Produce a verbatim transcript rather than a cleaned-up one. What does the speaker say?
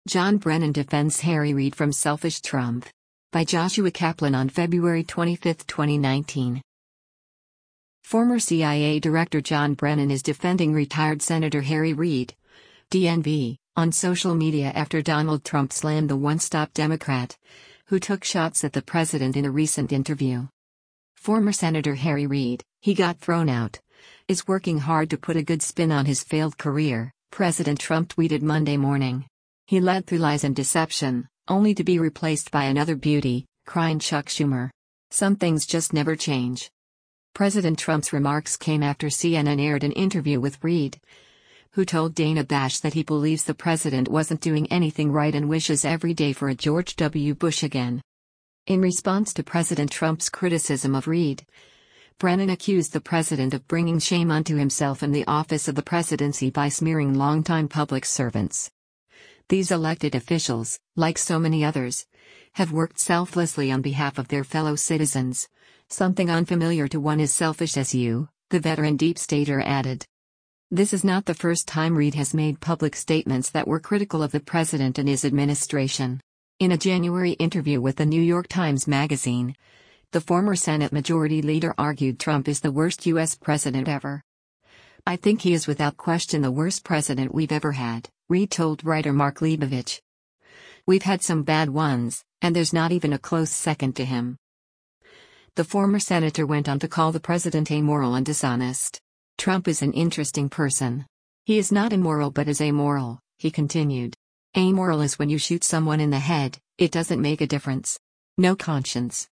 John Brennan defends Harry Reid from selfish Trump. By Joshua Kaplan on February twenty-fifth, twenty nineteen. Former C I A Director John Brennan is defending retired Senator Harry Reid, D N V, on social media after Donald Trump slammed the one-stop Democrat, who took shots at the president in a recent interview. Former Senator Harry Reid, he got thrown out, is working hard to put a good spin on his failed career, President Trump tweeted Monday morning. He led through lies and deception, only to be replaced by another beauty, crying Chuck Schumer. Some things just never change. President Trump's remarks came after C N N aired an interview with Reid, who told Dana Bash that he believes the president wasn't doing anything right and wishes every day for a George W. Bush again. In response to President Trump's criticism of Reid, Brennan accused the president of bringing shame onto himself and the office of the presidency by smearing longtime public servants. These elected officials, like so many others, have worked selflessly on behalf of their fellow citizens, something unfamiliar to one as selfish as you, the veteran deep stater added. This is not the first time Reid has made public statements that were critical of the president and his administration. In a January interview with the New York Times Magazine, the former Senate Majority Leader argued Trump is the worst U S president ever. I think he is without question the worst president we've ever had, Reid told writer Mark Leibovich. We've had some bad ones, and there's not even a close second to him. The former senator went on to call the president amoral and dishonest. Trump is an interesting person. He is not immoral but is amoral, he continued. Amoral is when you shoot someone in the head, it doesn't make a difference. No conscience.